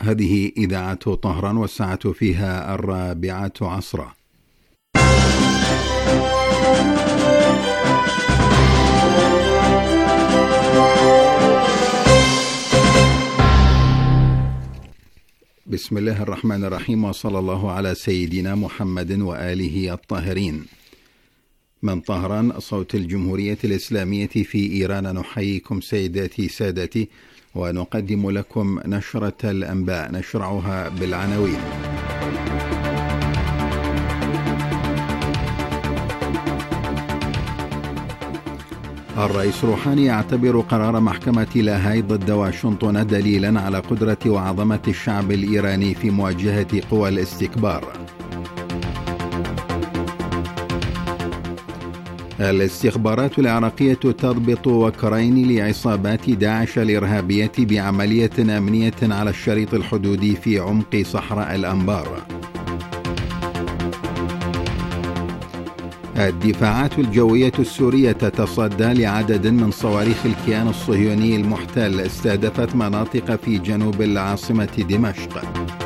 هذه إذاعة طهران والساعة فيها 4 عصرا. بسم الله الرحمن الرحيم، وصلى الله على سيدنا محمد وآله الطاهرين. من طهران صوت الجمهورية الإسلامية في إيران، نحييكم سيداتي سادتي، ونقدم لكم نشرة الأنباء، نشرعها بالعناوين. الرئيس روحاني يعتبر قرار محكمة لاهاي ضد واشنطن دليلا على قدرة وعظمة الشعب الإيراني في مواجهة قوى الاستكبار. الاستخبارات العراقية تضبط وكرين لعصابات داعش الإرهابية بعملية أمنية على الشريط الحدودي في عمق صحراء الأنبار. الدفاعات الجوية السورية تتصدى لعدد من صواريخ الكيان الصهيوني المحتل استهدفت مناطق في جنوب العاصمة دمشق.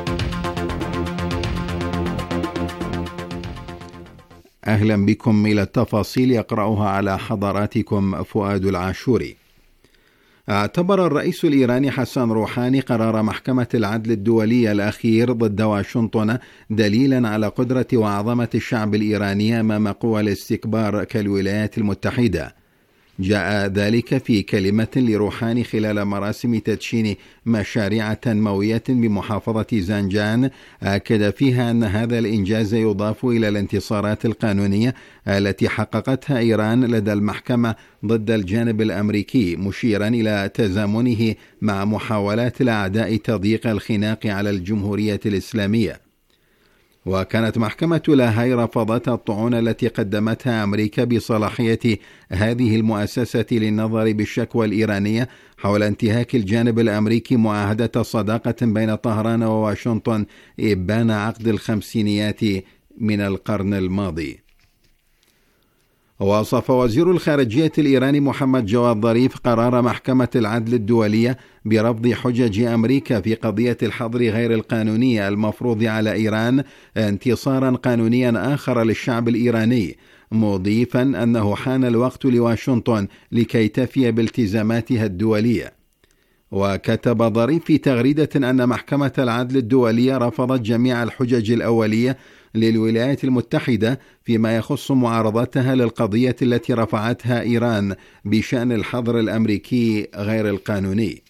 أهلا بكم إلى التفاصيل، يقرأها على حضراتكم فؤاد العاشوري. اعتبر الرئيس الإيراني حسن روحاني قرار محكمة العدل الدولية الأخير ضد واشنطن دليلا على قدرة وعظمة الشعب الإيراني أمام قوى الاستكبار كالولايات المتحدة. جاء ذلك في كلمة لروحاني خلال مراسم تدشين مشاريع تنموية بمحافظة زنجان، أكد فيها أن هذا الإنجاز يضاف إلى الانتصارات القانونية التي حققتها إيران لدى المحكمة ضد الجانب الأمريكي، مشيرا إلى تزامنه مع محاولات الأعداء تضييق الخناق على الجمهورية الإسلامية. وكانت محكمة لاهاي رفضت الطعون التي قدمتها أمريكا بصلاحية هذه المؤسسة للنظر بالشكوى الإيرانية حول انتهاك الجانب الأمريكي معاهدة صداقة بين طهران وواشنطن إبان عقد الخمسينيات من القرن الماضي. وصف وزير الخارجية الإيراني محمد جواد ظريف قرار محكمة العدل الدولية برفض حجج أمريكا في قضية الحظر غير القانوني المفروض على إيران انتصارا قانونيا آخر للشعب الإيراني، مضيفا أنه حان الوقت لواشنطن لكي تفي بالتزاماتها الدولية. وكتب ظريف في تغريدة أن محكمة العدل الدولية رفضت جميع الحجج الأولية للولايات المتحدة فيما يخص معارضتها للقضية التي رفعتها إيران بشأن الحظر الأمريكي غير القانوني.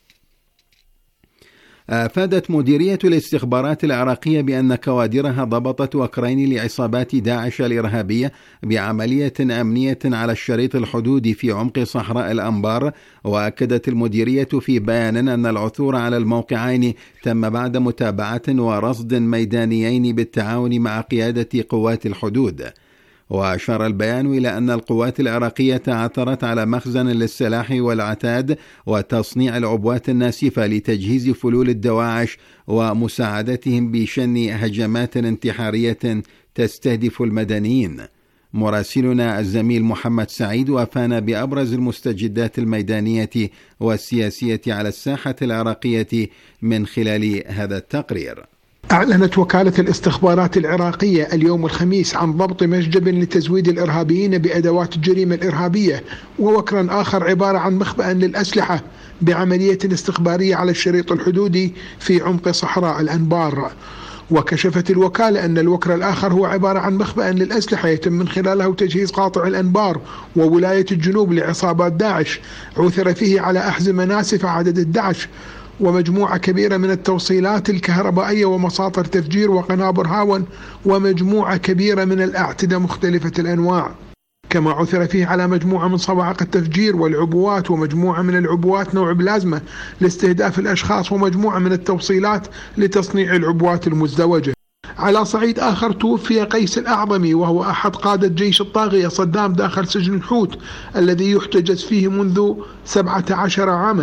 أفادت مديرية الاستخبارات العراقية بأن كوادرها ضبطت وكرين لعصابات داعش الإرهابية بعملية أمنية على الشريط الحدودي في عمق صحراء الأنبار. وأكدت المديرية في بيان أن العثور على الموقعين تم بعد متابعة ورصد ميدانيين بالتعاون مع قيادة قوات الحدود. وأشار البيان إلى أن القوات العراقية عثرت على مخزن للسلاح والعتاد وتصنيع العبوات الناسفة لتجهيز فلول الدواعش ومساعدتهم بشن هجمات انتحارية تستهدف المدنيين. مراسلنا الزميل محمد سعيد وافانا بأبرز المستجدات الميدانية والسياسية على الساحة العراقية من خلال هذا التقرير. أعلنت وكالة الاستخبارات العراقية اليوم الخميس عن ضبط مشجب لتزويد الإرهابيين بأدوات الجريمة الإرهابية ووكرا آخر عبارة عن مخبأ للأسلحة بعملية استخبارية على الشريط الحدودي في عمق صحراء الأنبار. وكشفت الوكالة أن الوكر الآخر هو عبارة عن مخبأ للأسلحة يتم من خلاله تجهيز قاطع الأنبار وولاية الجنوب لعصابات داعش، عثر فيه على أحزمة ناسفة عدد 11 ومجموعة كبيرة من التوصيلات الكهربائية ومساطر تفجير وقنابر هاون ومجموعة كبيرة من الأعتدة مختلفة الأنواع. كما عثر فيه على مجموعة من صواعق التفجير والعبوات ومجموعة من العبوات نوع بلازما لاستهداف الأشخاص ومجموعة من التوصيلات لتصنيع العبوات المزدوجة. على صعيد آخر توفي قيس الأعظمي وهو أحد قادة جيش الطاغية صدام داخل سجن الحوت الذي يحتجز فيه منذ 17 عاما،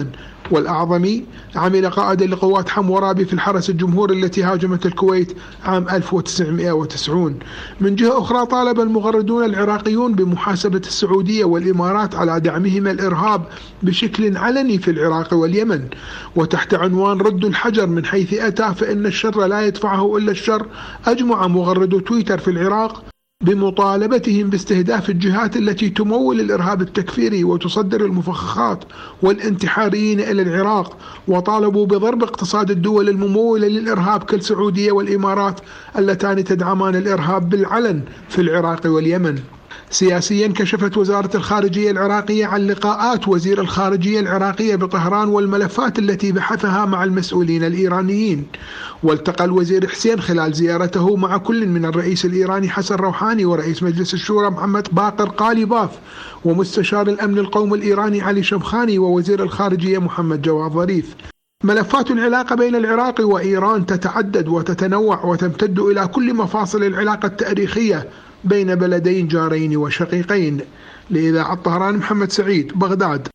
والأعظمي عمل قائدا لقوات حمورابي في الحرس الجمهوري التي هاجمت الكويت عام 1990. من جهة أخرى طالب المغردون العراقيون بمحاسبة السعودية والإمارات على دعمهما الإرهاب بشكل علني في العراق واليمن، وتحت عنوان رد الحجر من حيث أتى فإن الشر لا يدفعه إلا الشر، أجمع مغردو تويتر في العراق بمطالبتهم باستهداف الجهات التي تمول الإرهاب التكفيري وتصدر المفخخات والانتحاريين إلى العراق، وطالبوا بضرب اقتصاد الدول الممولة للإرهاب كالسعودية والإمارات اللتان تدعمان الإرهاب بالعلن في العراق واليمن. سياسيا، كشفت وزارة الخارجية العراقية عن لقاءات وزير الخارجية العراقية بطهران والملفات التي بحثها مع المسؤولين الإيرانيين. والتقى الوزير حسين خلال زيارته مع كل من الرئيس الإيراني حسن روحاني ورئيس مجلس الشورى محمد باقر قاليباف ومستشار الأمن القومي الإيراني علي شمخاني ووزير الخارجية محمد جواد ظريف. ملفات العلاقة بين العراق وإيران تتعدد وتتنوع وتمتد إلى كل مفاصل العلاقة التاريخية بين بلدين جارين وشقيقين. لإذاعة طهران، محمد سعيد، بغداد.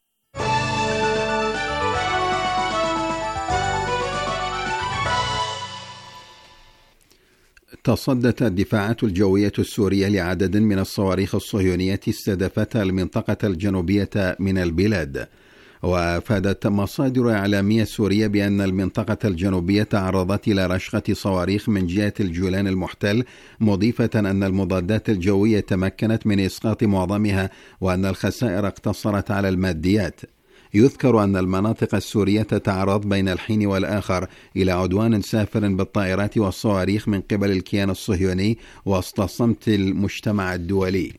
تصدت الدفاعات الجوية السورية لعدد من الصواريخ الصهيونية استهدفتها المنطقة الجنوبية من البلاد. وأفادت مصادر إعلامية سورية بأن المنطقة الجنوبية تعرضت إلى رشقة صواريخ من جهة الجولان المحتل، مضيفة أن المضادات الجوية تمكنت من إسقاط معظمها وأن الخسائر اقتصرت على الماديات. يذكر أن المناطق السورية تتعرض بين الحين والآخر إلى عدوان سافر بالطائرات والصواريخ من قبل الكيان الصهيوني وسط صمت المجتمع الدولي.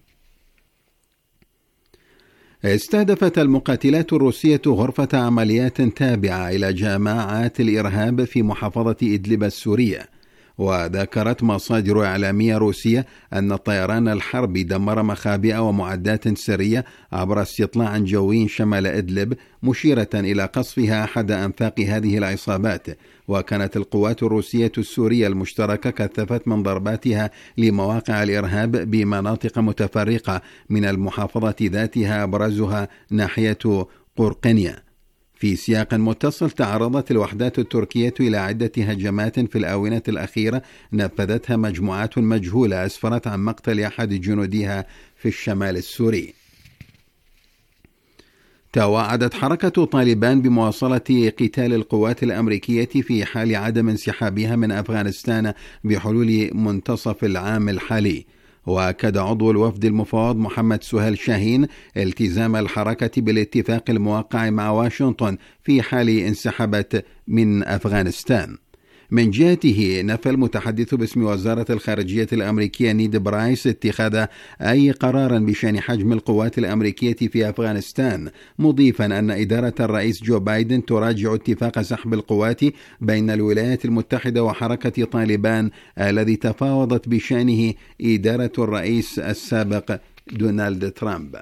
استهدفت المقاتلات الروسية غرفة عمليات تابعة إلى جماعات الإرهاب في محافظة إدلب السورية. وذكرت مصادر إعلامية روسية أن طيران الحرب دمر مخابئ ومعدات سرية عبر استطلاع جوي شمال إدلب، مشيرة إلى قصفها أحد أنفاق هذه العصابات. وكانت القوات الروسية السورية المشتركة كثفت من ضرباتها لمواقع الإرهاب بمناطق متفرقة من المحافظة ذاتها، أبرزها ناحية قرقنيا. في سياق متصل، تعرضت الوحدات التركية إلى عدة هجمات في الآونة الأخيرة نفذتها مجموعات مجهولة أسفرت عن مقتل أحد جنودها في الشمال السوري. توعدت حركة طالبان بمواصلة قتال القوات الأمريكية في حال عدم انسحابها من أفغانستان بحلول منتصف العام الحالي. وأكد عضو الوفد المفوض محمد سهيل شاهين التزام الحركة بالاتفاق الموقع مع واشنطن في حال انسحبت من أفغانستان. من جهته، نفى المتحدث باسم وزارة الخارجية الأمريكية نيد برايس اتخاذ أي قرار بشأن حجم القوات الأمريكية في أفغانستان، مضيفا أن إدارة الرئيس جو بايدن تراجع اتفاق سحب القوات بين الولايات المتحدة وحركة طالبان الذي تفاوضت بشأنه إدارة الرئيس السابق دونالد ترامب.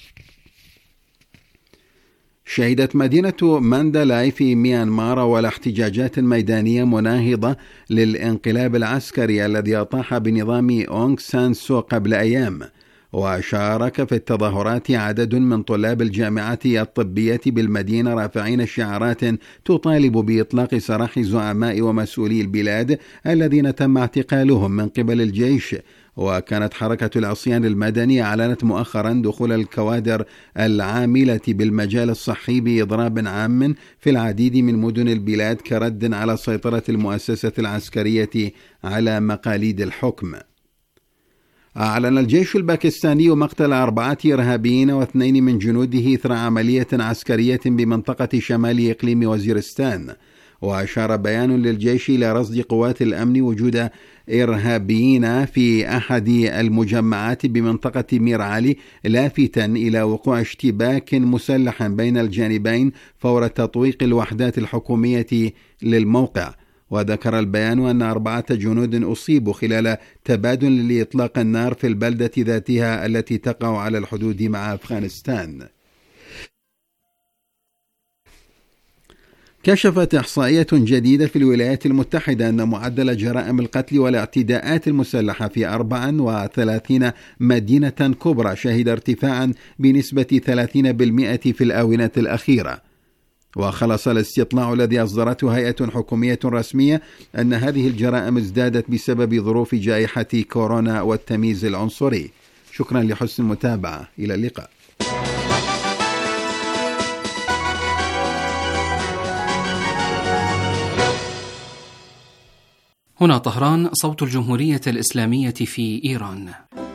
شهدت مدينة ماندالاي في ميانمار والاحتجاجات ميدانية مناهضة للانقلاب العسكري الذي أطاح بنظام أونغ سان سو قبل أيام. وشارك في التظاهرات عدد من طلاب الجامعة الطبية بالمدينة رافعين شعارات تطالب بإطلاق سراح زعماء ومسؤولي البلاد الذين تم اعتقالهم من قبل الجيش. وكانت حركة العصيان المدني أعلنت مؤخرا دخول الكوادر العاملة بالمجال الصحي بإضراب عام في العديد من مدن البلاد كرد على سيطرة المؤسسة العسكرية على مقاليد الحكم. أعلن الجيش الباكستاني مقتل 4 إرهابيين و2 من جنوده إثر عملية عسكرية بمنطقة شمال إقليم وزيرستان. وأشار بيان للجيش إلى رصد قوات الأمن وجود إرهابيين في أحد المجمعات بمنطقة ميرعالي، لافتاً إلى وقوع اشتباك مسلح بين الجانبين فور تطويق الوحدات الحكومية للموقع. وذكر البيان أن 4 جنود أصيبوا خلال تبادل لإطلاق النار في البلدة ذاتها التي تقع على الحدود مع أفغانستان. كشفت إحصائية جديدة في الولايات المتحدة أن معدل جرائم القتل والاعتداءات المسلحة في 34 مدينة كبرى شهد ارتفاعا بنسبة 30% في الآونة الأخيرة. وخلص الاستطلاع الذي أصدرته هيئة حكومية رسمية أن هذه الجرائم ازدادت بسبب ظروف جائحة كورونا والتمييز العنصري. شكرا لحسن المتابعة، إلى اللقاء. هنا طهران، صوت الجمهورية الإسلامية في إيران.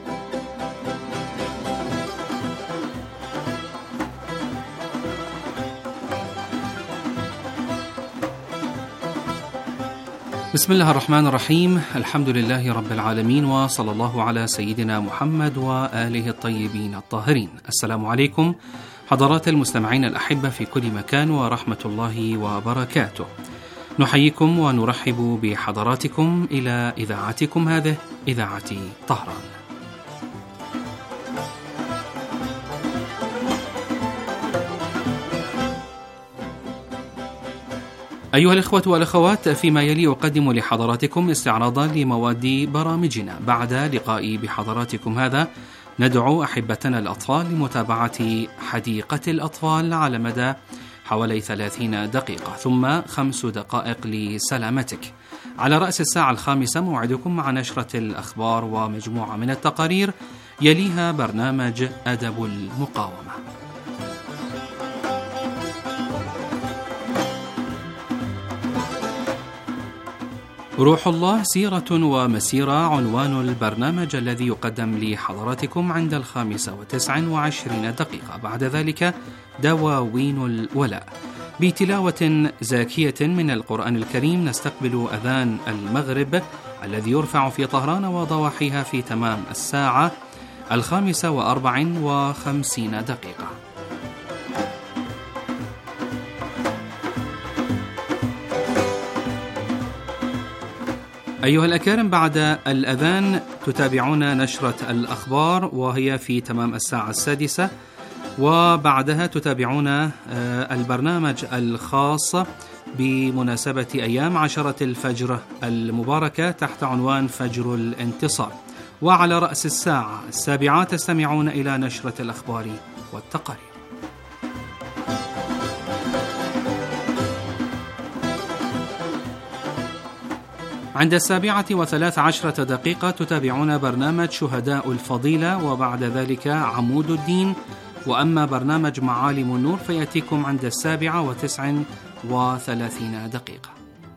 بسم الله الرحمن الرحيم، الحمد لله رب العالمين، وصلى الله على سيدنا محمد وآله الطيبين الطاهرين. السلام عليكم حضرات المستمعين الأحبة في كل مكان، ورحمة الله وبركاته. نحييكم ونرحب بحضراتكم إلى إذاعتكم هذه، إذاعة طهران. أيها الإخوة والأخوات، فيما يلي أقدم لحضراتكم استعراضا لمواد برامجنا. بعد لقائي بحضراتكم هذا ندعو أحبتنا الأطفال لمتابعة حديقة الأطفال على مدى حوالي 30 دقيقة، ثم 5 دقائق لسلامتك. على رأس الساعة 5 موعدكم مع نشرة الأخبار ومجموعة من التقارير، يليها برنامج أدب المقاومة. روح الله سيرة ومسيرة عنوان البرنامج الذي يقدم لحضراتكم عند 5:29 دقيقة. بعد ذلك دواوين الولاء بتلاوة زاكية من القرآن الكريم. نستقبل أذان المغرب الذي يرفع في طهران وضواحيها في تمام الساعة 5:54 دقيقة. أيها الأكارم، بعد الأذان تتابعون نشرة الأخبار وهي في تمام الساعة 6، وبعدها تتابعون البرنامج الخاص بمناسبة أيام 10 الفجر المباركة تحت عنوان فجر الانتصار. وعلى رأس الساعة 7 تستمعون إلى نشرة الأخبار والتقارير. عند 7:13 دقيقة تتابعون برنامج شهداء الفضيلة، وبعد ذلك عمود الدين. وأما برنامج معالم النور فيأتيكم عند 7:39 دقيقة.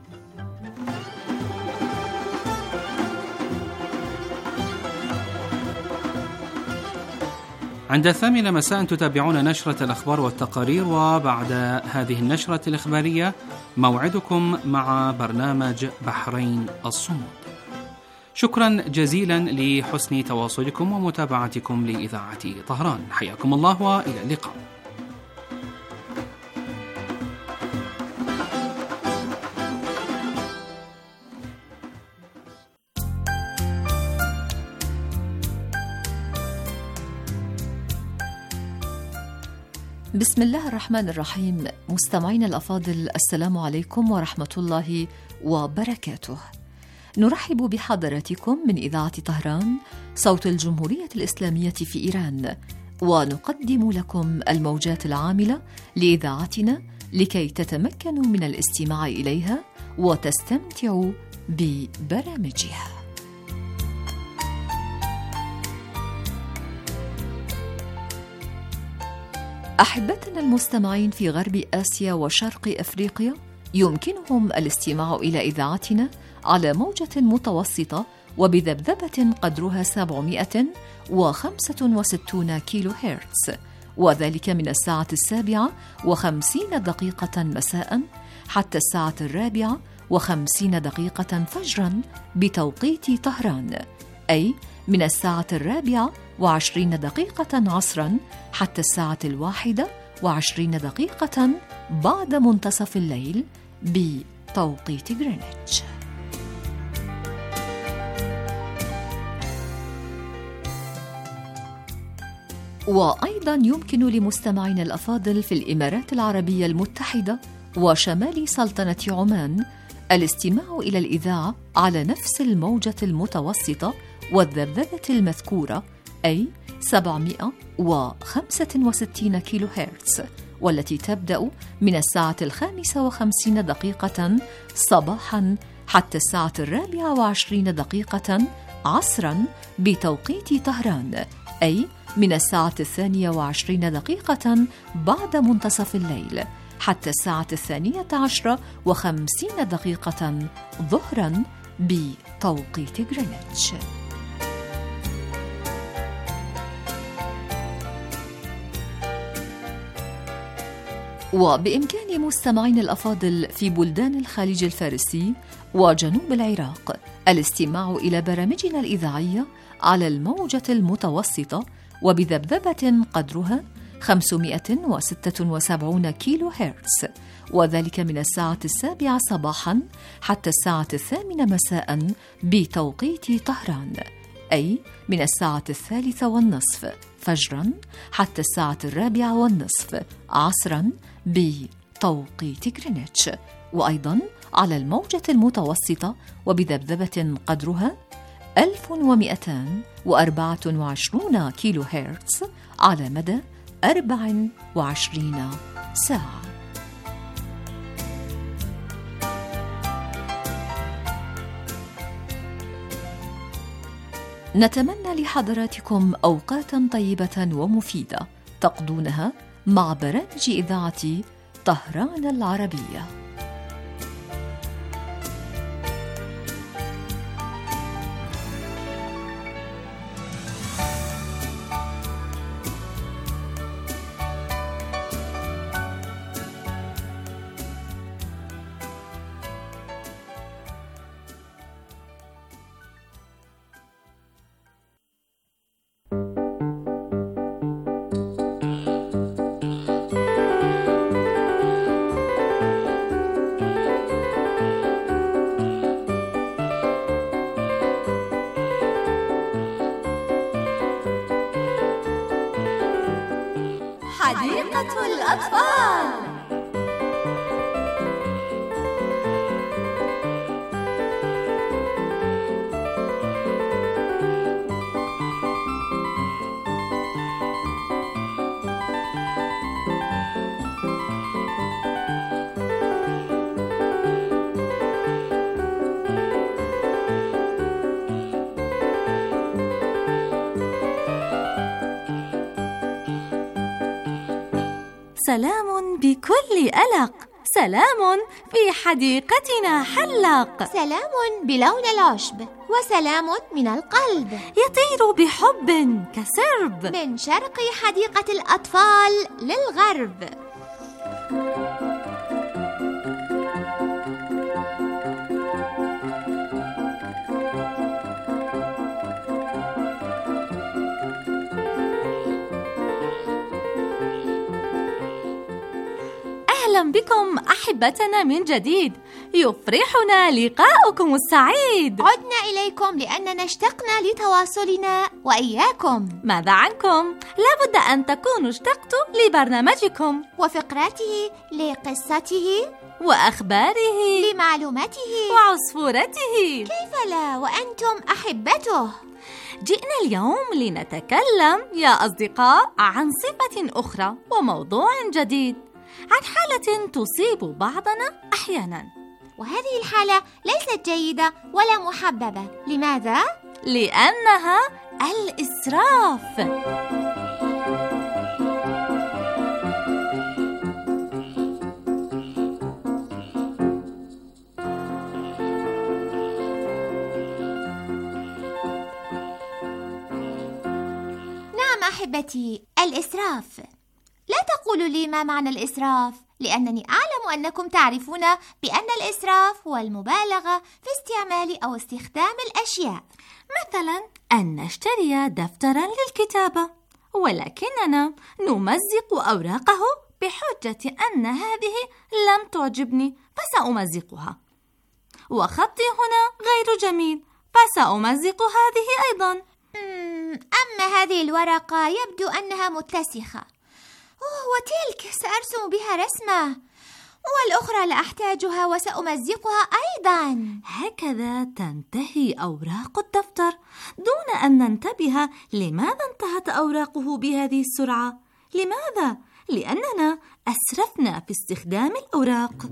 عند 8 مساء تتابعون نشرة الأخبار والتقارير، وبعد هذه النشرة الإخبارية موعدكم مع برنامج بحرين الصمود. شكرا جزيلا لحسن تواصلكم ومتابعتكم لإذاعة طهران. حياكم الله وإلى اللقاء. بسم الله الرحمن الرحيم. مستمعين الأفاضل، السلام عليكم ورحمة الله وبركاته. نرحب بحضراتكم من إذاعة طهران، صوت الجمهورية الإسلامية في إيران، ونقدم لكم الموجات العاملة لإذاعتنا لكي تتمكنوا من الاستماع إليها وتستمتعوا ببرامجها. أحبتنا المستمعين في غرب آسيا وشرق أفريقيا، يمكنهم الاستماع إلى إذاعتنا على موجة متوسطة وبذبذبة قدرها 765 كيلو هرتز، وذلك من الساعة 7:50 مساء حتى الساعة 4:50 فجرا بتوقيت طهران، أي من الساعة 4:20 عصرا حتى الساعة 1:20 بعد منتصف الليل بتوقيت غرينتش. وأيضا يمكن لمستمعينا الأفاضل في الإمارات العربية المتحدة وشمال سلطنة عمان الاستماع إلى الإذاعة على نفس الموجة المتوسطة والذبذبة المذكورة، أي 765 كيلو هرتز، والتي تبدأ من الساعة 5:50 صباحاً حتى الساعة 24 عصراً بتوقيت طهران، أي من الساعة 22 بعد منتصف الليل حتى الساعة 12:50 ظهراً بتوقيت غرينتش. وبإمكان مستمعين الأفاضل في بلدان الخليج الفارسي وجنوب العراق الاستماع إلى برامجنا الإذاعية على الموجة المتوسطة وبذبذبة قدرها 576 كيلو هرتز، وذلك من الساعة 7 صباحاً حتى الساعة 8 مساء بتوقيت طهران، أي من الساعة 3:30 فجراً حتى الساعة 4:30 عصراً بتوقيت غرينتش، وأيضاً على الموجة المتوسطة وبذبذبة قدرها 1224 كيلو هرتز على مدى 24 ساعة. نتمنى لحضراتكم أوقاتاً طيبة ومفيدة تقضونها مع برامج إذاعة طهران العربية. حديقة الأطفال. سلام بكل ألق، سلام في حديقتنا حلق، سلام بلون العشب، وسلام من القلب يطير بحب كسرب من شرق حديقة الأطفال للغرب. أهلا بكم أحبتنا من جديد، يفرحنا لقاؤكم السعيد. عدنا إليكم لأننا اشتقنا لتواصلنا وإياكم. ماذا عنكم؟ لابد أن تكونوا اشتقتوا لبرنامجكم وفقراته، لقصته وأخباره، لمعلوماته وعصفورته. كيف لا وأنتم أحبته؟ جئنا اليوم لنتكلم يا أصدقاء عن صفة أخرى وموضوع جديد، عن حالة تصيب بعضنا أحيانا، وهذه الحالة ليست جيدة ولا محببة. لماذا؟ لأنها الإسراف. نعم أحبتي، الإسراف. لا تقولوا لي ما معنى الإسراف، لأنني أعلم أنكم تعرفون بأن الإسراف هو المبالغة في استعمال أو استخدام الأشياء. مثلا أن نشتري دفترا للكتابة ولكننا نمزق أوراقه بحجة أن هذه لم تعجبني فسأمزقها، وخطي هنا غير جميل فسأمزق هذه أيضا. أما هذه الورقة يبدو أنها متسخة، وتلك سأرسم بها رسمة، والأخرى لا أحتاجها وسأمزقها أيضا. هكذا تنتهي أوراق الدفتر دون أن ننتبه لماذا انتهت أوراقه بهذه السرعة. لماذا؟ لأننا أسرفنا في استخدام الأوراق.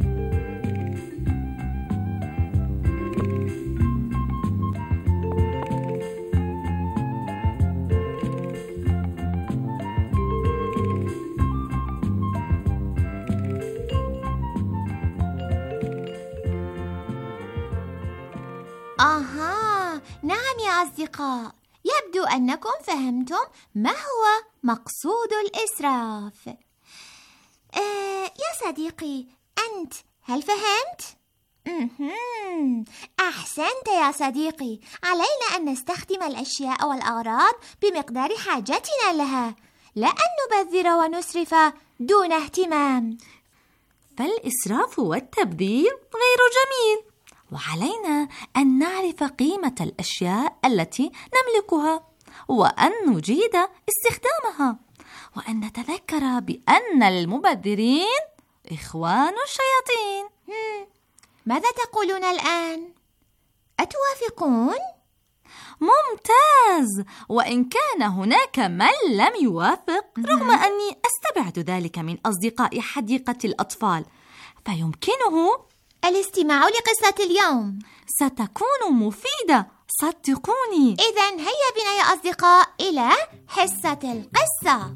نعم يا أصدقاء، يبدو أنكم فهمتم ما هو مقصود الإسراف. يا صديقي، أنت هل فهمت؟ أحسنت يا صديقي. علينا أن نستخدم الأشياء والأغراض بمقدار حاجتنا لها، لا أن نبذر ونسرف دون اهتمام. فالإسراف والتبذير غير جميل، وعلينا أن نعرف قيمة الأشياء التي نملكها، وأن نجيد استخدامها، وأن نتذكر بأن المبذرين إخوان الشياطين. ماذا تقولون الآن؟ أتوافقون؟ ممتاز! وإن كان هناك من لم يوافق، رغم أني أستبعد ذلك من أصدقاء حديقة الأطفال، فيمكنه الاستماع لقصة اليوم. ستكون مفيدة، صدقوني. إذن هيا بنا يا أصدقاء إلى حصة القصة.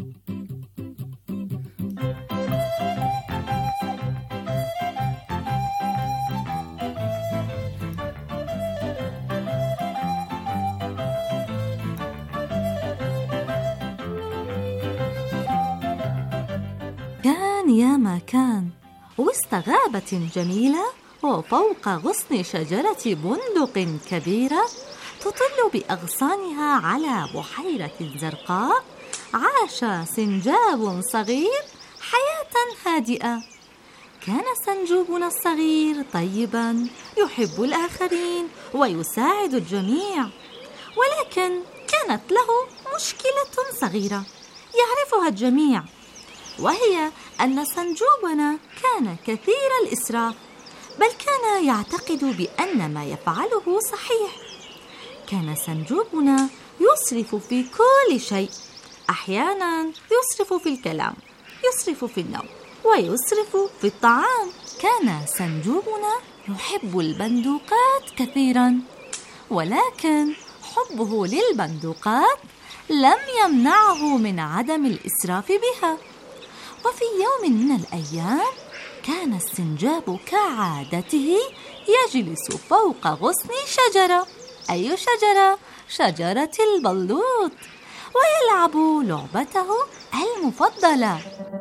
كان يا ما كان وسط غابة جميلة، وفوق غصن شجرة بندق كبيرة تطل بأغصانها على بحيرة زرقاء، عاش سنجاب صغير حياة هادئة. كان سنجوبنا الصغير طيبا، يحب الآخرين ويساعد الجميع، ولكن كانت له مشكلة صغيرة يعرفها الجميع، وهي أن سنجوبنا كان كثير الإسراف، بل كان يعتقد بأن ما يفعله صحيح. كان سنجوبنا يسرف في كل شيء، أحيانا يسرف في الكلام، يسرف في النوم، ويسرف في الطعام. كان سنجوبنا يحب البندقات كثيرا، ولكن حبه للبندقات لم يمنعه من عدم الإسراف بها. وفي يوم من الأيام كان السنجاب كعادته يجلس فوق غصن شجرة. أي شجرة؟ شجرة البلوط، ويلعب لعبته المفضلة.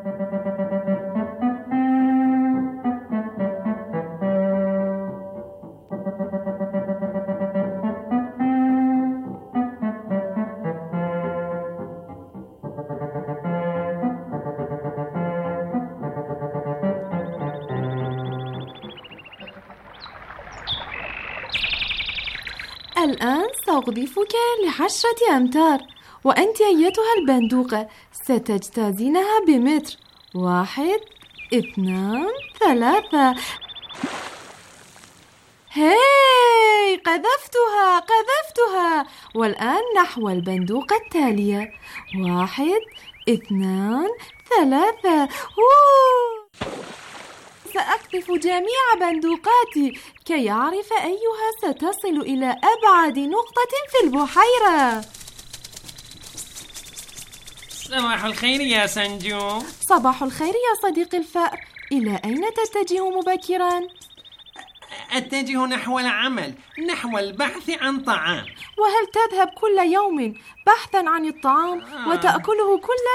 الآن سأضيفك ل10 أمتار، وأنت أيتها البندوقة ستجتازينها بمتر. 1 2 3. هاي، قذفتها. والآن نحو البندوقة التالية. 1 2 3. سأقذف جميع بندوقاتي كي يعرف أيها ستصل إلى أبعد نقطة في البحيرة. صباح الخير يا سنجوب. صباح الخير يا صديقي الفأر. إلى أين تتجه مبكرا؟ أتجه نحو العمل، نحو البحث عن طعام. وهل تذهب كل يوم بحثا عن الطعام وتأكله كله؟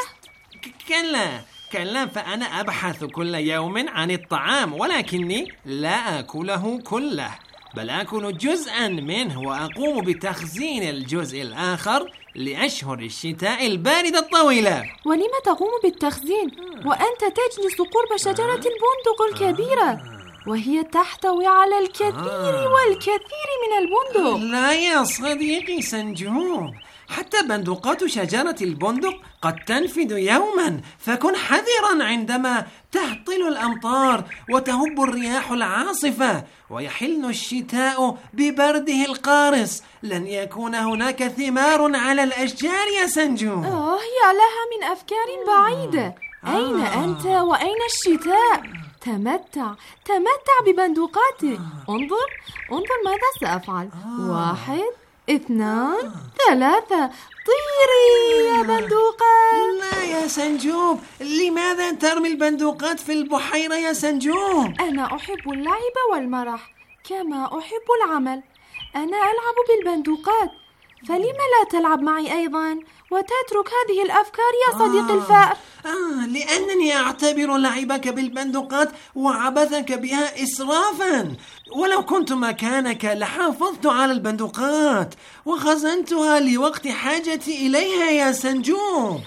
كلا، فأنا أبحث كل يوم عن الطعام، ولكني لا أكله كله، بل أكل جزءا منه وأقوم بتخزين الجزء الآخر لأشهر الشتاء الباردة الطويلة. ولم تقوم بالتخزين وأنت تجلس قرب شجرة البندق الكبيرة، وهي تحتوي على الكثير والكثير من البندق؟ لا يا صديقي سنجوب، حتى بندقات شجرة البندق قد تنفد يوما، فكن حذرا عندما تهطل الأمطار وتهب الرياح العاصفة ويحل الشتاء ببرده القارس. لن يكون هناك ثمار على الأشجار يا سنجوب. يا لها من أفكار بعيدة. أين أنت وأين الشتاء؟ تمتع ببندقاتك. انظر ماذا سأفعل. 1 2 3 طيري يا بندوقة. لا يا سنجوب، لماذا ترمي البندوقات في البحيرة يا سنجوب؟ أنا أحب اللعب والمرح كما أحب العمل. أنا ألعب بالبندوقات، فلم لا تلعب معي أيضا وتترك هذه الأفكار يا صديقي الفأر؟ لأنني أعتبر لعبك بالبندقات وعبثك بها إسرافا. ولو كنت مكانك لحافظت على البندقات وخزنتها لوقت حاجتي إليها يا سنجوب.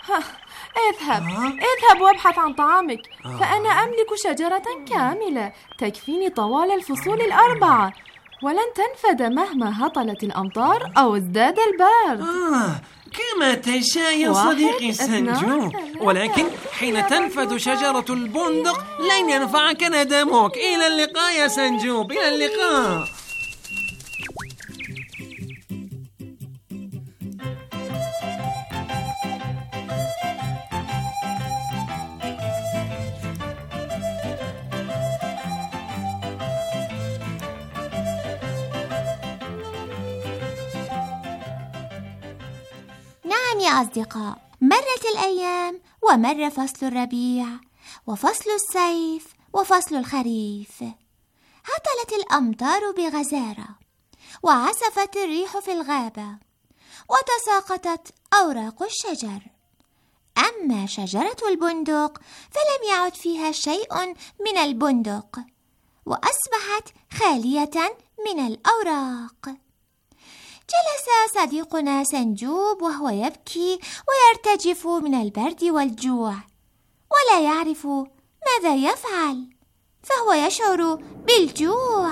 اذهب وابحث عن طعامك، فأنا أملك شجرة كاملة تكفيني طوال الفصول 4، ولن تنفد مهما هطلت الأمطار أو ازداد البرد. كما تشاء يا صديقي سنجوب، ولكن حين تنفد شجرة البندق لن ينفعك ندمك. إلى اللقاء يا سنجوب، إلى اللقاء. نعم يا أصدقاء، مرت الأيام ومر فصل الربيع وفصل الصيف وفصل الخريف. هطلت الأمطار بغزارة وعزفت الريح في الغابة وتساقطت أوراق الشجر. أما شجرة البندق فلم يعد فيها شيء من البندق وأصبحت خالية من الأوراق. جلس صديقنا سنجوب وهو يبكي ويرتجف من البرد والجوع، ولا يعرف ماذا يفعل، فهو يشعر بالجوع.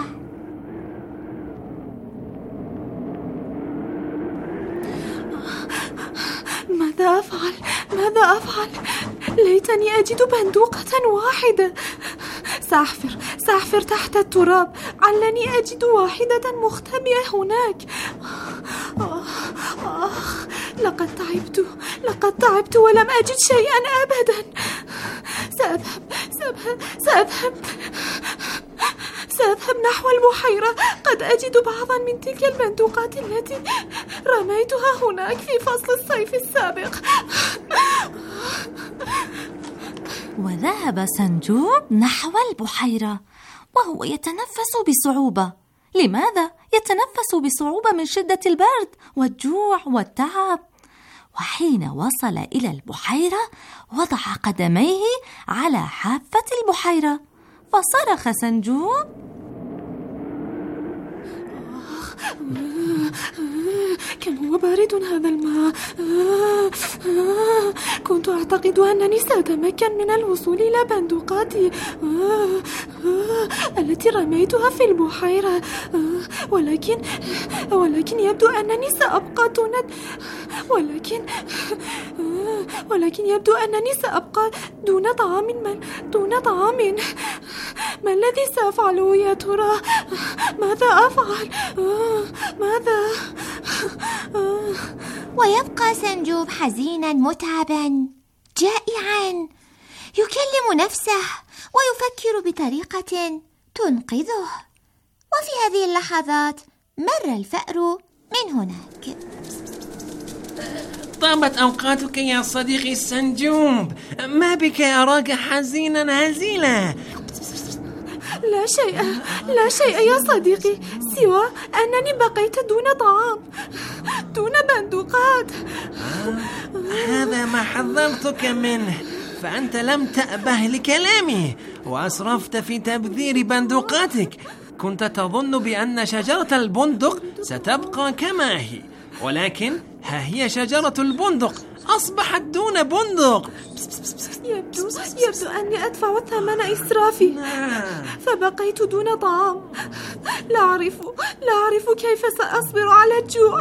ماذا أفعل؟ ليتني أجد بندوقة واحدة. سأحفر تحت التراب، علني أجد واحدة مختبئة هناك. لقد تعبت ولم أجد شيئا أبدا. سأذهب نحو البحيرة، قد أجد بعضا من تلك البندوقات التي رميتها هناك في فصل الصيف السابق. وذهب سنجوب نحو البحيرة وهو يتنفس بصعوبة. لماذا يتنفس بصعوبة؟ من شدة البرد والجوع والتعب. وحين وصل إلى البحيرة وضع قدميه على حافة البحيرة فصرخ سنجوب: كم هو بارد هذا الماء. كنت أعتقد أنني سأتمكن من الوصول إلى بندقاتي التي رميتها في البحيرة، ولكن يبدو أنني سأبقى دون طعام. ما الذي سأفعله يا ترى؟ ماذا أفعل؟ ماذا؟ ويبقى سنجوب حزينا متعبا جائعا، يكلم نفسه ويفكر بطريقة تنقذه. وفي هذه اللحظات مر الفأر من هناك. طابت أوقاتك يا صديقي سنجوب، ما بك أراك حزينا هزيلا؟ لا شيء يا صديقي، سوى أنني بقيت دون طعام، دون بندقات. هذا ما حذرتك منه، فأنت لم تأبه لكلامي وأسرفت في تبذير بندقاتك. كنت تظن بأن شجرة البندق ستبقى كما هي، ولكن ها هي شجرة البندق أصبحت دون بندق. يبدو أني أدفع ثمن إسرافي، فبقيت دون طعام. لا أعرف كيف سأصبر على الجوع.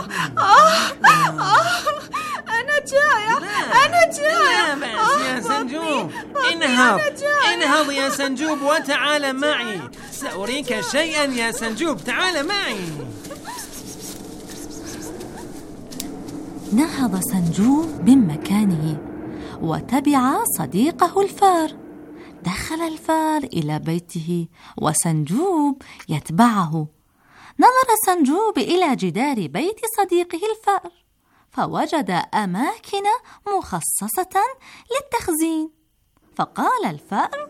أنا جائع. لا بأس يا سنجوب، انهض يا سنجوب وتعال معي، سأريك شيئا يا سنجوب، تعال معي. نهض سنجوب من مكانه وتبع صديقه الفار. دخل الفار إلى بيته وسنجوب يتبعه. نظر سنجوب إلى جدار بيت صديقه الفار فوجد أماكن مخصصة للتخزين، فقال الفار: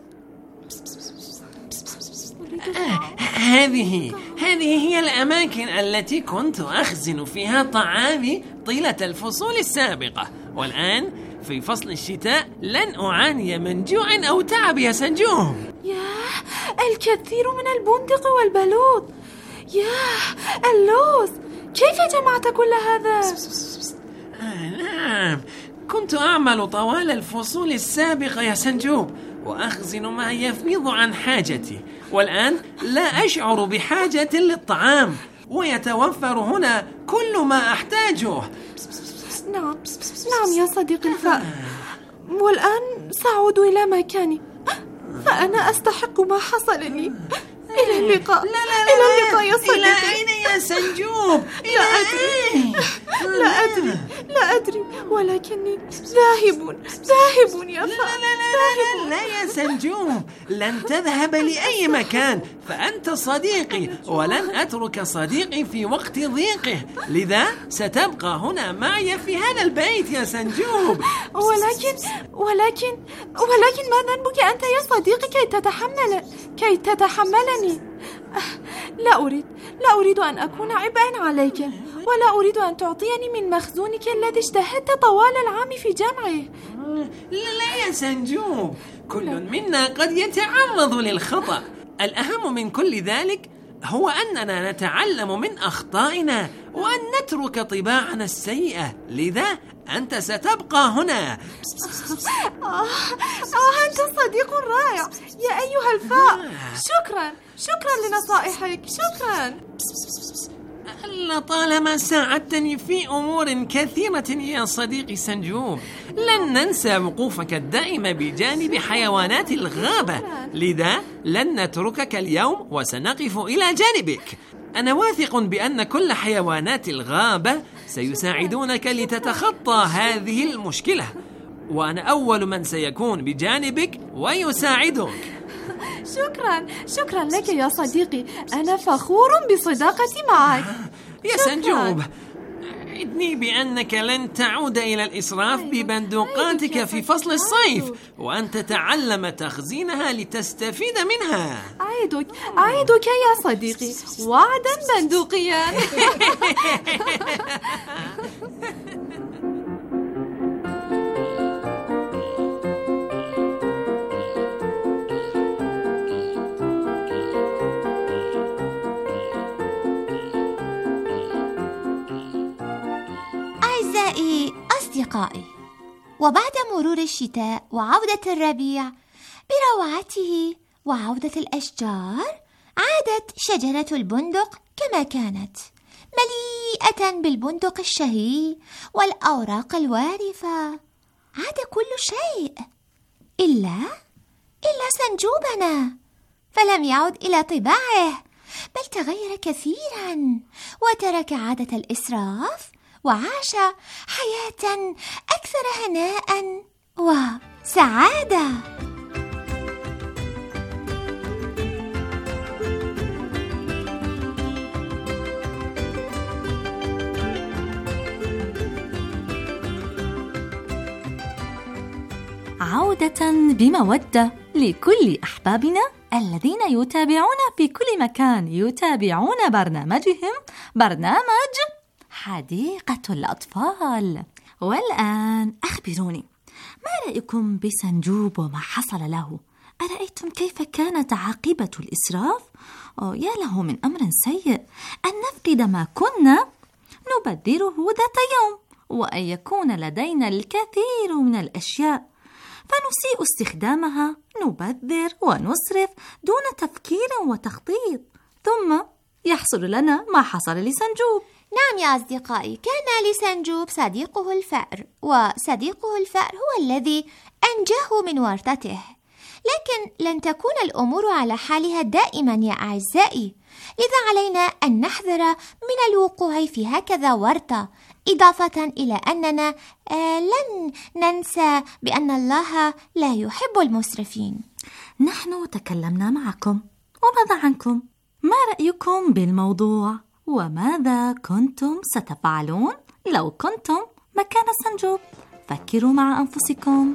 هذه هي الأماكن التي كنت أخزن فيها طعامي طيلة الفصول السابقة، والآن في فصل الشتاء لن أعاني من جوع أو تعب يا سنجوب. ياه، الكثير من البندق والبلوط. ياه، اللوز. كيف جمعت كل هذا؟ نعم، كنت أعمل طوال الفصول السابقة يا سنجوب، وأخزن ما يفيض عن حاجتي، والآن لا أشعر بحاجة للطعام، ويتوفر هنا كل ما أحتاجه. نعم يا صديقي الفار، والآن سأعود إلى مكاني، فأنا أستحق ما حصل لي. إلى اللقاء. إلى اللقاء يا صديقي. إلى أين يا سنجوب؟ لا أدري، ولكني ذاهب يا فار. لا يا سنجوب، لن تذهب لأي مكان، فأنت صديقي، ولن أترك صديقي في وقت ضيقه، لذا ستبقى هنا معي في هذا البيت يا سنجوب. ولكن ما ذنبك أنت يا صديقي كي تتحملني؟ لا أريد أن أكون عبئا عليك، ولا أريد أن تعطيني من مخزونك الذي اجتهدت طوال العام في جمعه. لا يا سنجوب، كل منا قد يتعرض للخطأ. الأهم من كل ذلك هو أننا نتعلم من أخطائنا وأن نترك طباعنا السيئة، لذا أنت ستبقى هنا. أنت صديق رائع يا أيها الفار. شكرا لنصائحك. شكرا. لطالما ساعدتني في أمور كثيرة يا صديقي سنجوب. لن ننسى وقوفك الدائم بجانب حيوانات الغابة، لذا لن نتركك اليوم وسنقف إلى جانبك. أنا واثق بأن كل حيوانات الغابة سيساعدونك لتتخطى هذه المشكلة، وأنا أول من سيكون بجانبك ويساعدك. شكرا لك يا صديقي، أنا فخور بصداقتي معك. يا سنجوب، عدني بأنك لن تعود إلى الإسراف ببندقاتك في فصل الصيف، وأن تتعلم تخزينها لتستفيد منها. أعيدك يا صديقي، وعدا بندقيا. أصدقائي، وبعد مرور الشتاء وعودة الربيع بروعته وعودة الأشجار، عادت شجرة البندق كما كانت، مليئة بالبندق الشهي والأوراق الوارفة. عاد كل شيء إلا سنجوبنا، فلم يعد إلى طباعه، بل تغير كثيرا وترك عادة الإسراف وعاش حياة أكثر هناء وسعادة. عودة بمودة لكل أحبابنا الذين يتابعون في كل مكان، يتابعون برنامج حديقة الأطفال. والآن أخبروني، ما رأيكم بسنجوب وما حصل له؟ أرأيتم كيف كانت عاقبة الإسراف؟ يا له من أمر سيء أن نفقد ما كنا نبذره ذات يوم، وأن يكون لدينا الكثير من الأشياء فنسيء استخدامها، نبذر ونسرف دون تفكير وتخطيط، ثم يحصل لنا ما حصل لسنجوب. نعم يا أصدقائي، كان لسنجوب صديقه الفأر، وصديقه الفأر هو الذي أنجاه من ورطته. لكن لن تكون الأمور على حالها دائما يا أعزائي، لذا علينا أن نحذر من الوقوع في هكذا ورطة، إضافة إلى أننا لن ننسى بأن الله لا يحب المسرفين. نحن تكلمنا معكم، وماذا عنكم؟ ما رأيكم بالموضوع؟ وماذا كنتم ستفعلون لو كنتم مكان سنجوب؟ فكروا مع أنفسكم.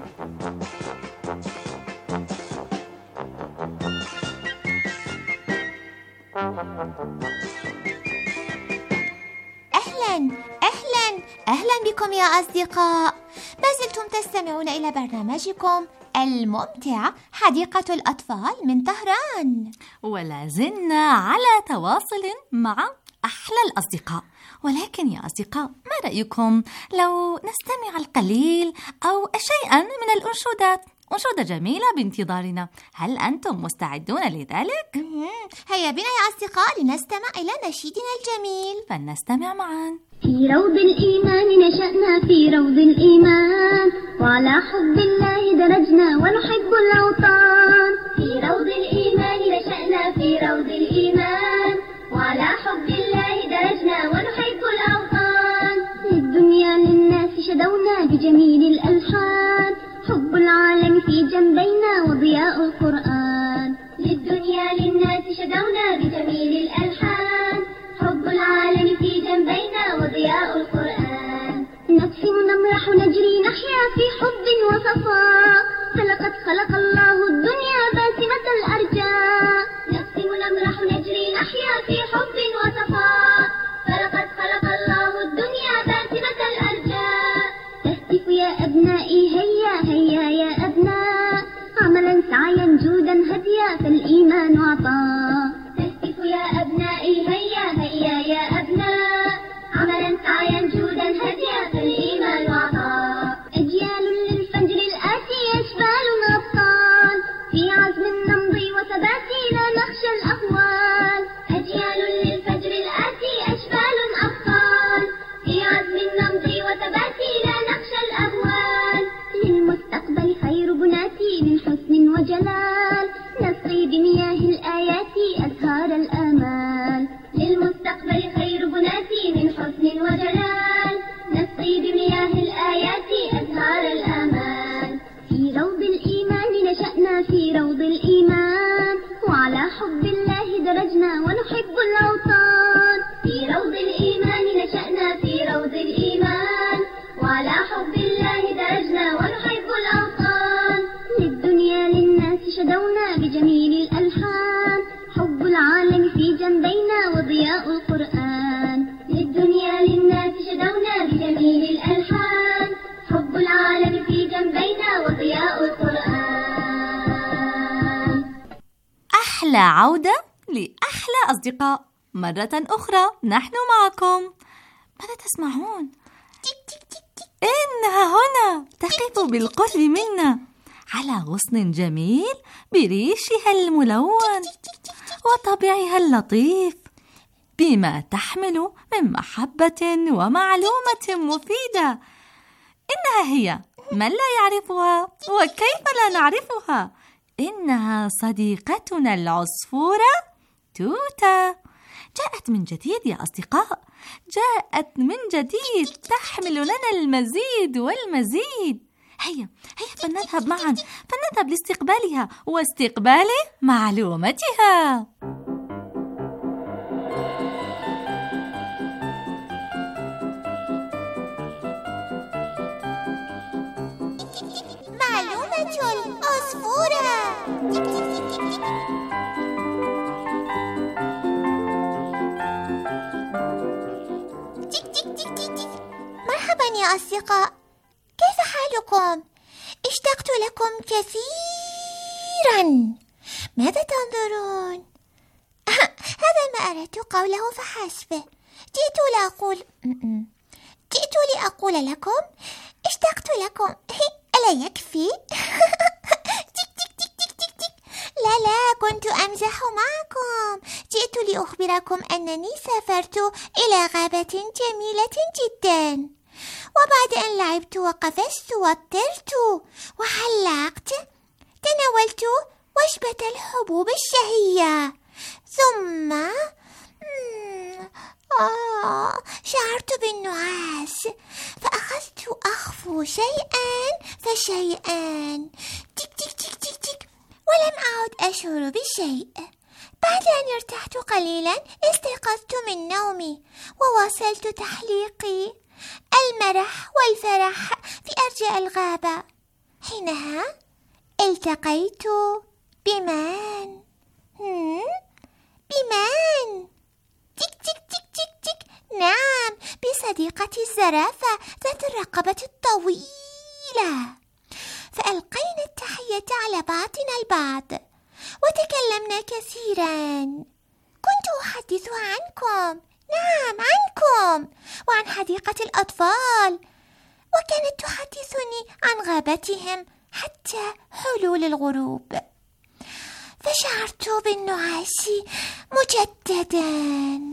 أهلا بكم يا أصدقاء. ما زلتم تستمعون إلى برنامجكم الممتع حديقة الأطفال من طهران، ولا زلنا على تواصل مع أحلى الأصدقاء. ولكن يا أصدقاء، ما رأيكم لو نستمع القليل أو شيئا من الأنشودات؟ أنشودة جميلة بانتظارنا، هل أنتم مستعدون لذلك؟ هيا بنا يا أصدقاء لنستمع إلى نشيدنا الجميل، فلنستمع معا. في روض الإيمان نشأنا، في روض الإيمان، وعلى حب الله درجنا ونحب الأوطان. في روض الإيمان نشأنا، في روض الإيمان، وعلى حب الله درجنا ونحب الأوطان. للدنيا للناس شدونا بجميل الألحان، حب العالم في جنبينا وضياء القرآن. للدنيا للناس شدونا بجميل الألحان، حب العالم في جنبينا وضياء القرآن. نبسم نمرح نجري نحيا في حب وصفاء، فلقد خلق الله الدنيا باسمة الأرجاء. نبسم نمرح نجري نحيا في حب وصفاء، فلقد خلق الله الدنيا باسمة الأرجاء. تهتف يا أبنائي هيا هيا يا أبناء، عملا سعيا جودا هديا فالإيمان عطاء. تهتف يا أبنائي هيا هيا يا أبناء، عملا سعيا جودا هديا فالإيمان عطاء. أجيال للفجر الآتي أشبال أبطال، في عزم نمضي وثبات لا نخشى الأهوال. أجيال للفجر الآتي أشبال أبطال، في عزم نمضي وثبات لا نخشى الأهوال. للمستقبل خير بناتي من حسن وجلال، نسقي بمياه الآيات أزهار الآمال. للمستقبل خير بناتي من حسن وجلال، نسقي بمياه الآيات أزهار الآمال. في روض الإيمان نشأنا، في روض الإيمان، وعلى حب الله درجنا ونحب الأوطان. في روض الإيمان نشأنا، في روض الإيمان، وعلى حب الله درجنا ونحب الأوطان. للدنيا للناس شدونا بجميل الألحان، حب العالم في جنبينا وضياء القرآن. للدنيا للناس شدونا بجميل الألحان، حب العالم في جنبينا وضياء القرآن. أحلى عودة لأحلى أصدقاء مرة أخرى، نحن معكم. ماذا تسمعون؟ إنها هنا تقف بالقرب منا على غصن جميل بريشها الملون وطبعها اللطيف، بما تحمل من محبة ومعلومة مفيدة. إنها هي، من لا يعرفها وكيف لا نعرفها؟ إنها صديقتنا العصفورة توتا. جاءت من جديد يا أصدقاء، جاءت من جديد تحمل لنا المزيد والمزيد. هيا فلنذهب معا، فلنذهب لاستقبالها واستقبال معلومتها. معلومة العصفورة. مرحبا يا أصدقاء، كيف حالكم؟ اشتقت لكم كثيرا. ماذا تنظرون؟ هذا ما أردت قوله فحسب. جئت لأقول لكم اشتقت لكم. ألا يكفي؟ تك تك تك تك تك تك. لا كنت أمزح معكم. جئت لأخبركم أنني سافرت إلى غابة جميلة جدا، وبعد أن لعبت وقفزت وطرت وحلقت تناولت وجبة الحبوب الشهية، ثم شعرت بالنعاس فأخذت أخفو شيئا فشيئا، تك تك تك تك تك، ولم أعد أشعر بشيء. بعد أن ارتحت قليلا استيقظت من نومي وواصلت تحليقي المرح والفرح في أرجاء الغابة. حينها التقيت بمن؟ بمن؟ تك تك تك تك تك. نعم، بصديقتي الزرافة ذات الرقبة الطويلة. فألقينا التحية على بعضنا البعض وتكلمنا كثيرا. كنت أحدث عنكم، نعم عنكم، وعن حديقة الأطفال، وكانت تحدثني عن غابتهم حتى حلول الغروب. فشعرت بالنعاس مجددا.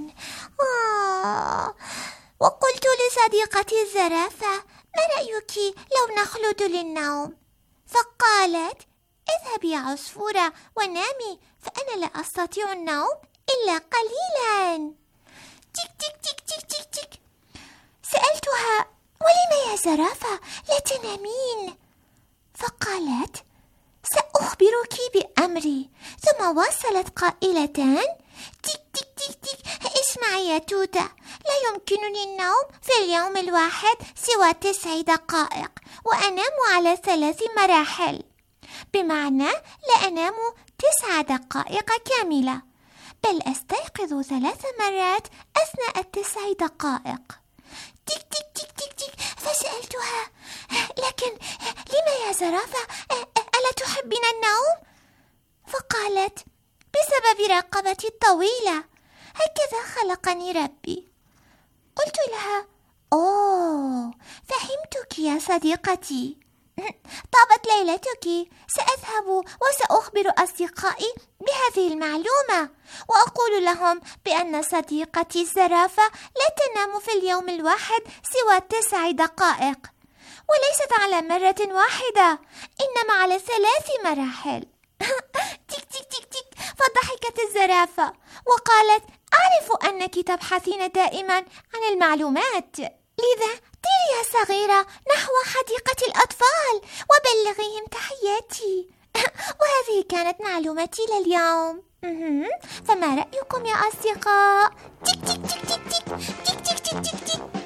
وقلت لصديقتي الزرافة: ما رأيك لو نخلد للنوم؟ فقالت: اذهبي يا عصفورة ونامي، فأنا لا أستطيع النوم إلا قليلا. تك تك تك تك تك تك. سألتها: ولم يا زرافة لا تنامين؟ فقالت: سأخبرك بأمري. ثم وصلت قائلة: تك تك تك تك. اسمعي يا توتة، لا يمكنني النوم في اليوم الواحد سوى 9 دقائق، وأنام على 3 مراحل، بمعنى لا أنام 9 دقائق كاملة، بل أستيقظ 3 مرات أثناء 9 دقائق. تك تك تك تك تك. فسألتها: لكن لما يا زرافة؟ ألا تحبين النوم؟ فقالت: بسبب رقبتي الطويلة، هكذا خلقني ربي. قلت لها: أوه، فهمتك يا صديقتي. طابت ليلتك. سأذهب وسأخبر أصدقائي بهذه المعلومة، وأقول لهم بأن صديقتي الزرافة لا تنام في اليوم الواحد سوى 9 دقائق، وليست على مرة واحدة، إنما على 3 مراحل. تك تك تك تك. فضحكت الزرافة وقالت: أعرف أنك تبحثين دائما عن المعلومات، لذا طيري يا صغيرة نحو حديقة الأطفال وبلغيهم تحياتي. وهذه كانت معلومتي لليوم. فما رأيكم يا أصدقاء؟ تك تك تك تك تك تك تك تك تك تك.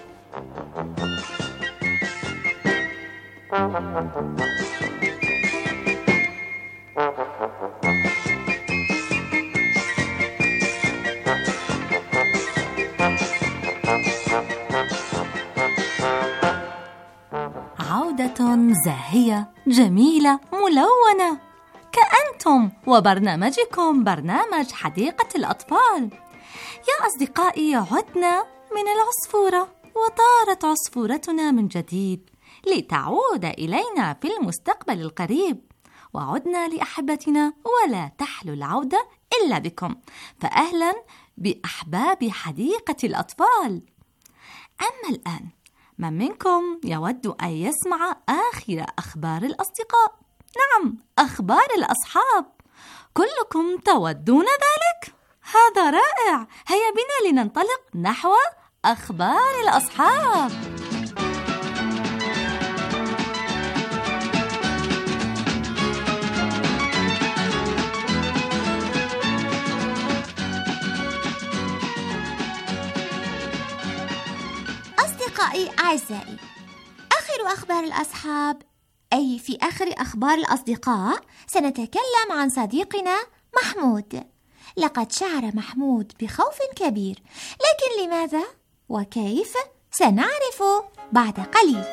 عودة زاهية جميلة ملونة كأنتم وبرنامجكم برنامج حديقة الأطفال. يا أصدقائي، عدنا من العصفورة وطارت عصفورتنا من جديد لتعود إلينا في المستقبل القريب، وعدنا لأحبتنا ولا تحلو العودة إلا بكم. فأهلا بأحباب حديقة الأطفال. أما الآن، من منكم يود أن يسمع آخر أخبار الأصدقاء؟ نعم، أخبار الأصحاب. كلكم تودون ذلك؟ هذا رائع. هيا بنا لننطلق نحو أخبار الأصحاب. أصدقائي أعزائي، آخر أخبار الأصحاب، أي في آخر أخبار الأصدقاء، سنتكلم عن صديقنا محمود. لقد شعر محمود بخوف كبير، لكن لماذا وكيف سنعرف بعد قليل.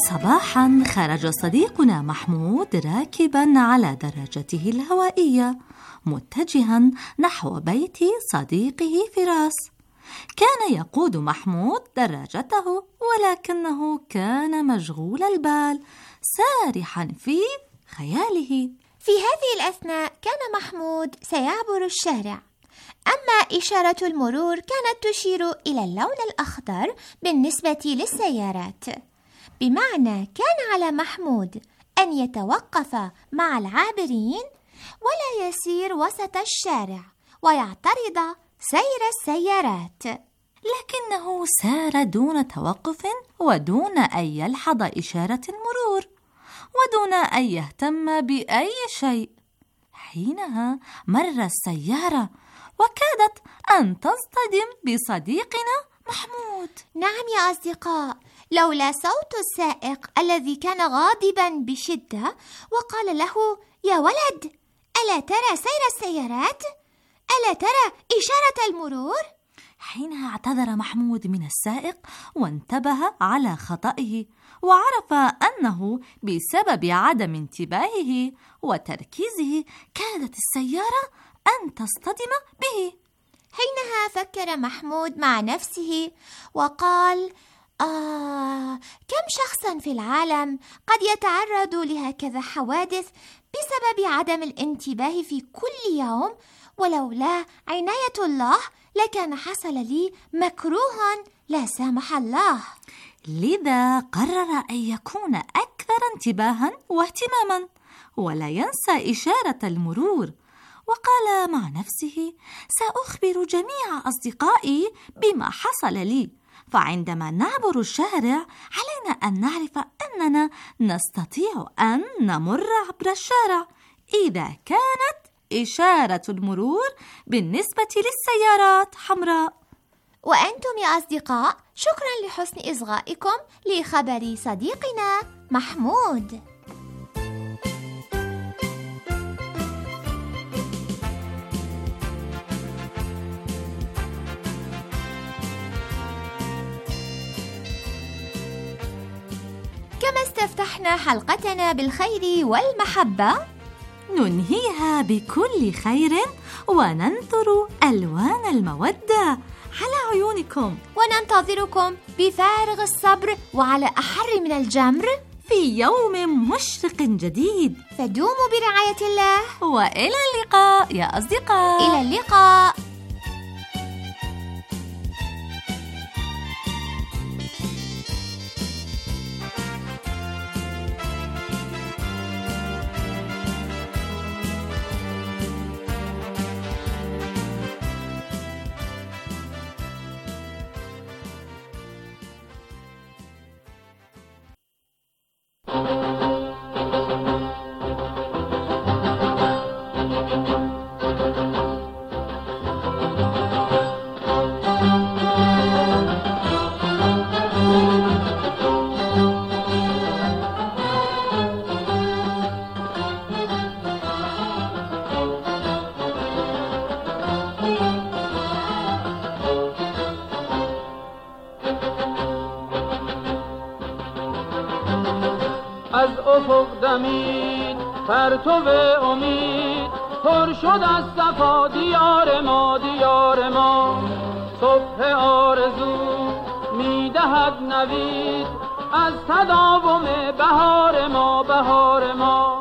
صباحاً خرج صديقنا محمود راكباً على دراجته الهوائية متجهاً نحو بيت صديقه فراس. كان يقود محمود دراجته ولكنه كان مشغول البال سارحاً في خياله. في هذه الأثناء كان محمود سيعبر الشارع، أما إشارة المرور كانت تشير إلى اللون الأخضر بالنسبة للسيارات، بمعنى كان على محمود أن يتوقف مع العابرين ولا يسير وسط الشارع ويعترض سير السيارات. لكنه سار دون توقف ودون أن يلحظ إشارة المرور ودون أن يهتم بأي شيء. حينها مر السيارة وكادت أن تصطدم بصديقنا محمود. نعم يا أصدقاء، لولا صوت السائق الذي كان غاضبا بشدة وقال له: يا ولد، ألا ترى سير السيارات؟ ألا ترى إشارة المرور؟ حينها اعتذر محمود من السائق وانتبه على خطئه، وعرف أنه بسبب عدم انتباهه وتركيزه كادت السيارة أن تصطدم به. حينها فكر محمود مع نفسه وقال: كم شخصا في العالم قد يتعرض لهكذا حوادث بسبب عدم الانتباه في كل يوم، ولولا عناية الله لكان حصل لي مكروه لا سامح الله. لذا قرر أن يكون أكثر انتباها واهتماما ولا ينسى إشارة المرور، وقال مع نفسه: سأخبر جميع أصدقائي بما حصل لي، فعندما نعبر الشارع علينا أن نعرف أننا نستطيع أن نمر عبر الشارع إذا كانت إشارة المرور بالنسبة للسيارات حمراء. وأنتم يا أصدقاء، شكرا لحسن إصغائكم لخبر صديقنا محمود. كما استفتحنا حلقتنا بالخير والمحبة، ننهيها بكل خير وننثر ألوان المودة على عيونكم، وننتظركم بفارغ الصبر وعلى أحر من الجمر في يوم مشرق جديد. فدوموا برعاية الله، وإلى اللقاء يا أصدقاء. إلى اللقاء. از افق دمید پرتو امید، پر شد از صفا دیار ما دیار ما. صبح آرزو میدهد نوید از تداوم بهار ما بهار ما.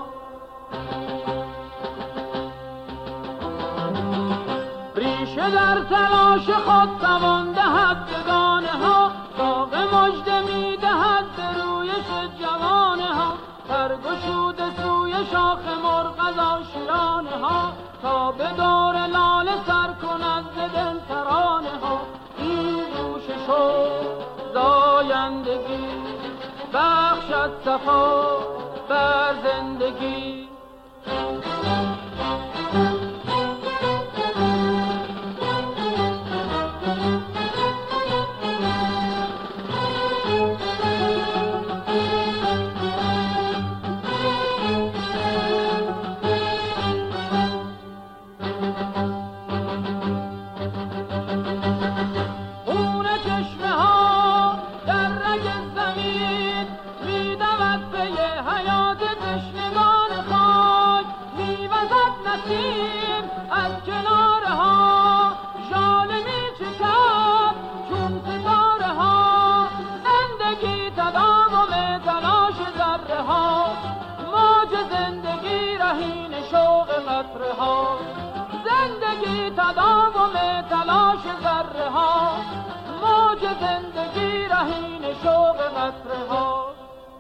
ریشه در تلاش خود توان دهد بگانه ها، داغ مژده میدهد به رویش جوانه ها. سرگشوده سوی شاخ مرغ از آشیانه ها، تا به دور لاله سر کند ز دل ترانه ها. این جوش شوق زایندگی بخشد صفا بر زندگی. خون چشمه ها در رگ زمین میده زندگی رهین شوق قطره ها.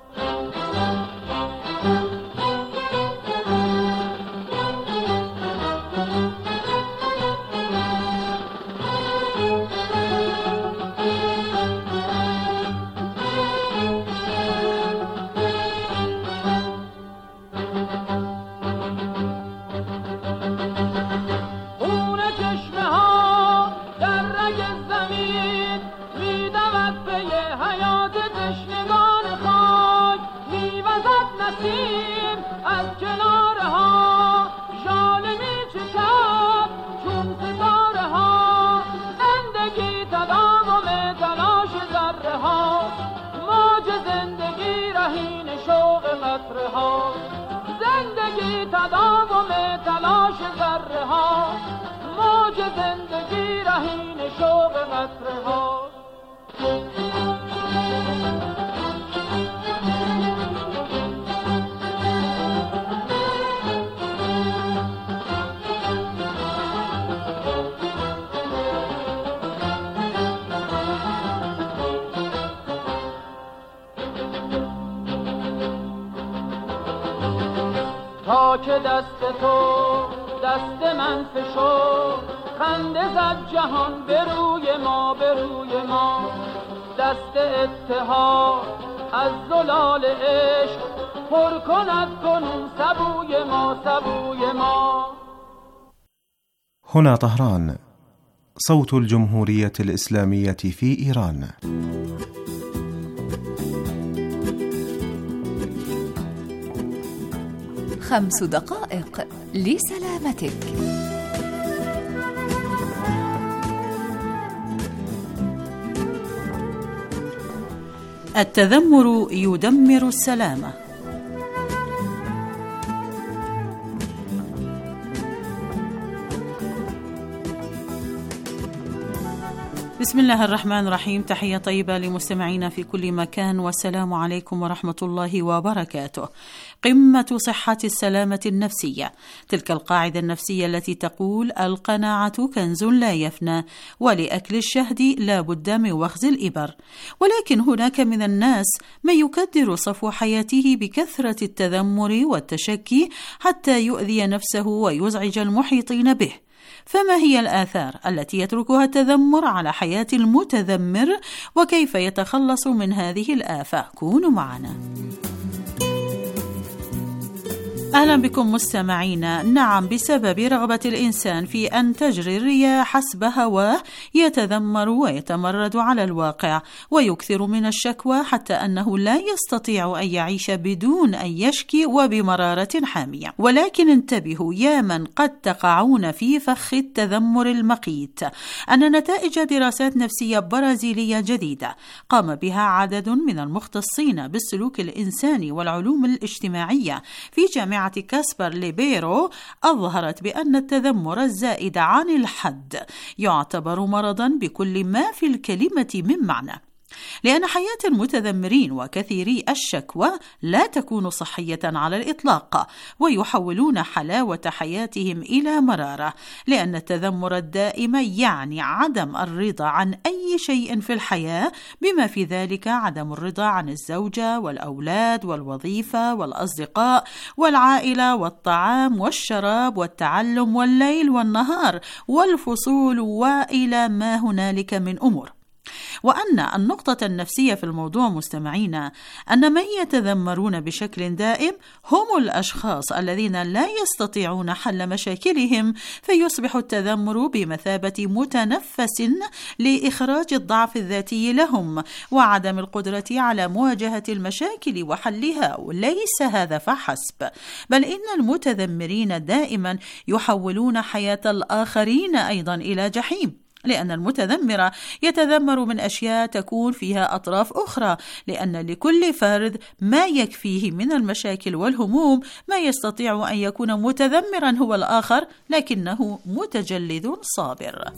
زندگی تداوم تلاش ذره ها، موج زندگی رهین شوق قطره ها. تا که دست تو دست من فشرد، خنده زد جهان به روی ما، به روی ما. دست اتحاد از زلال عشق پر کند کنون سبوی ما، سبوی ما. هنا طهران، صوت الجمهورية الإسلامية في إيران. خمس دقائق لسلامتك. التذمر يدمر السلامة. بسم الله الرحمن الرحيم. تحية طيبة لمستمعينا في كل مكان، والسلام عليكم ورحمة الله وبركاته. قمة صحة السلامة النفسية، تلك القاعدة النفسية التي تقول القناعة كنز لا يفنى، ولأكل الشهد لا بد من وخز الإبر. ولكن هناك من الناس من يكدر صفو حياته بكثرة التذمر والتشكي حتى يؤذي نفسه ويزعج المحيطين به. فما هي الآثار التي يتركها التذمر على حياة المتذمر، وكيف يتخلص من هذه الآفة؟ كونوا معنا. أهلا بكم مستمعينا. نعم، بسبب رغبة الإنسان في أن تجري الرياح حسب هواه يتذمر ويتمرد على الواقع ويكثر من الشكوى، حتى أنه لا يستطيع أن يعيش بدون أن يشكي وبمرارة حامية. ولكن انتبهوا يا من قد تقعون في فخ التذمر المقيت، أن نتائج دراسات نفسية برازيلية جديدة قام بها عدد من المختصين بالسلوك الإنساني والعلوم الاجتماعية في جامعة كاسبر ليبيرو أظهرت بأن التذمر الزائد عن الحد يعتبر مرضا بكل ما في الكلمة من معنى، لأن حياة المتذمرين وكثيري الشكوى لا تكون صحية على الإطلاق، ويحولون حلاوة حياتهم إلى مرارة، لأن التذمر الدائم يعني عدم الرضا عن أي شيء في الحياة، بما في ذلك عدم الرضا عن الزوجة والأولاد والوظيفة والأصدقاء والعائلة والطعام والشراب والتعلم والليل والنهار والفصول وإلى ما هنالك من أمور. وأن النقطة النفسية في الموضوع مستمعينا أن من يتذمرون بشكل دائم هم الأشخاص الذين لا يستطيعون حل مشاكلهم، فيصبح التذمر بمثابة متنفس لإخراج الضعف الذاتي لهم وعدم القدرة على مواجهة المشاكل وحلها. وليس هذا فحسب، بل إن المتذمرين دائما يحولون حياة الآخرين أيضا إلى جحيم، لأن المتذمر يتذمر من أشياء تكون فيها أطراف أخرى، لأن لكل فرد ما يكفيه من المشاكل والهموم. ما يستطيع أن يكون متذمرا هو الآخر، لكنه متجلد صابر.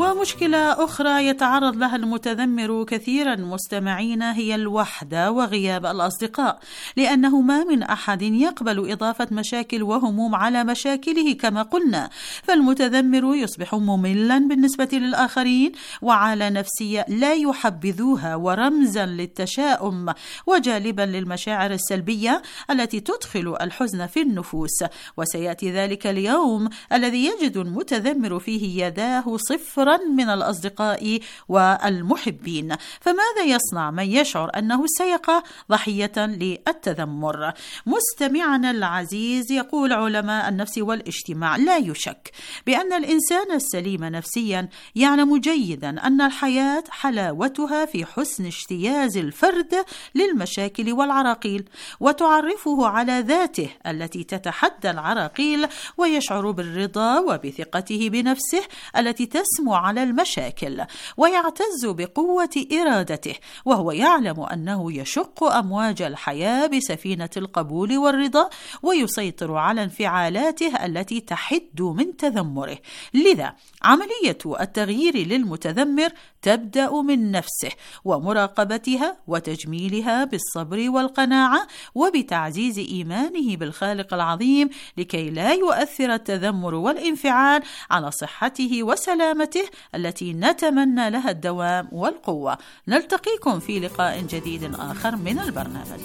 ومشكلة أخرى يتعرض لها المتذمر كثيرا مستمعين هي الوحدة وغياب الأصدقاء، لأنه ما من أحد يقبل إضافة مشاكل وهموم على مشاكله كما قلنا، فالمتذمر يصبح مملا بالنسبة للآخرين وعلى نفسية لا يحبذوها ورمزا للتشاؤم وجالبا للمشاعر السلبية التي تدخل الحزن في النفوس. وسيأتي ذلك اليوم الذي يجد المتذمر فيه يداه صفرا من الأصدقاء والمحبين، فماذا يصنع من يشعر أنه سيقع ضحية للتذمر؟ مستمعنا العزيز، يقول علماء النفس والاجتماع لا يشك بأن الإنسان السليم نفسيا يعلم جيدا أن الحياة حلاوتها في حسن اجتياز الفرد للمشاكل والعراقيل، وتعرفه على ذاته التي تتحدى العراقيل، ويشعر بالرضا وبثقته بنفسه التي تسمو على المشاكل، ويعتز بقوة إرادته، وهو يعلم أنه يشق أمواج الحياة بسفينة القبول والرضا، ويسيطر على انفعالاته التي تحد من تذمره. لذا عملية التغيير للمتذمر تبدأ من نفسه ومراقبتها وتجميلها بالصبر والقناعة، وبتعزيز إيمانه بالخالق العظيم لكي لا يؤثر التذمر والانفعال على صحته وسلامته التي نتمنى لها الدوام والقوة. نلتقيكم في لقاء جديد آخر من البرنامج.